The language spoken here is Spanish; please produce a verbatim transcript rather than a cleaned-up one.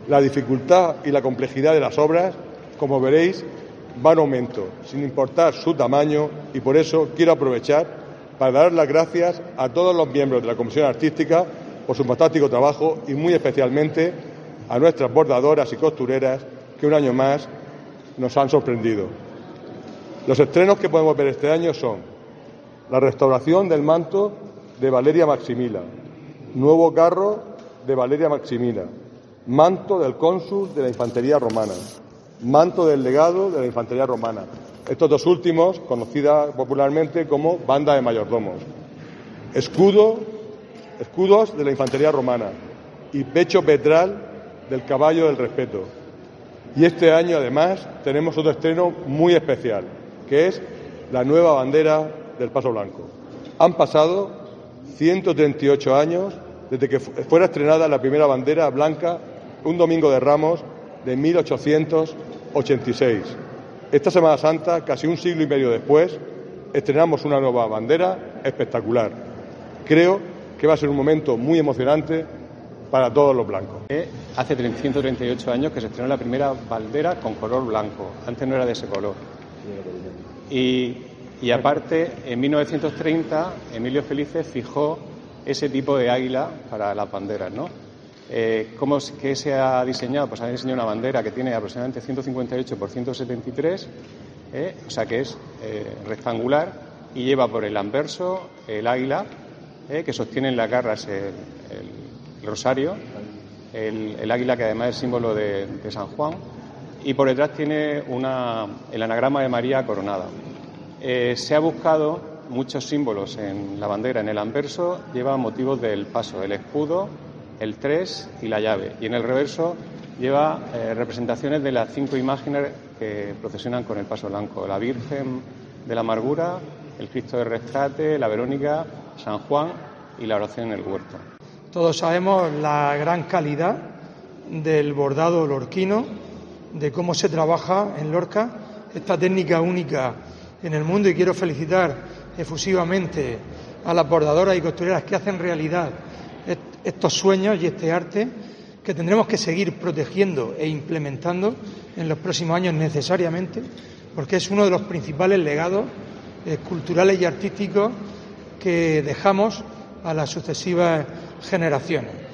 La dificultad y la complejidad de las obras, como veréis, va en aumento, sin importar su tamaño, y por eso quiero aprovechar para dar las gracias a todos los miembros de la Comisión Artística por su fantástico trabajo y muy especialmente a nuestras bordadoras y costureras que un año más nos han sorprendido. Los estrenos que podemos ver este año son la restauración del manto de Valeria Maximila, nuevo carro de Valeria Maximila, manto del cónsul de la Infantería Romana, manto del legado de la Infantería Romana. Estos dos últimos, conocida popularmente como banda de mayordomos. Escudo, escudos de la Infantería Romana y pecho petral del Caballo del Respeto. Y este año, además, tenemos otro estreno muy especial, que es la nueva bandera del Paso Blanco. Han pasado ciento treinta y ocho años desde que fuera estrenada la primera bandera blanca un domingo de Ramos de mil ochocientos ochenta y seis. Esta Semana Santa, casi un siglo y medio después, estrenamos una nueva bandera espectacular. Creo que va a ser un momento muy emocionante para todos los blancos. Hace ciento treinta y ocho años que se estrenó la primera bandera con color blanco. Antes no era de ese color. Y, y aparte, en mil novecientos treinta, Emilio Felices fijó ese tipo de águila para las banderas, ¿no? Eh, ¿Cómo que se ha diseñado? Pues ha diseñado una bandera que tiene aproximadamente ciento cincuenta y ocho por ciento setenta y tres, eh, o sea que es eh, rectangular, y lleva por el anverso el águila, eh, que sostiene en las garras el, el, el rosario, el, el águila que además es símbolo de, de San Juan, y por detrás tiene una, el anagrama de María coronada. Eh, se ha buscado muchos símbolos en la bandera. En el anverso lleva motivos del paso, el escudo, el tres y la llave. Y en el reverso lleva eh, representaciones de las cinco imágenes que procesionan con el Paso Blanco: la Virgen de la Amargura, el Cristo del Rescate, la Verónica, San Juan y la oración en el huerto. Todos sabemos la gran calidad del bordado lorquino, de cómo se trabaja en Lorca, esta técnica única en el mundo, y quiero felicitar efusivamente a las bordadoras y costureras que hacen realidad estos sueños y este arte, que tendremos que seguir protegiendo e implementando en los próximos años necesariamente, porque es uno de los principales legados eh, culturales y artísticos que dejamos a las sucesivas generaciones.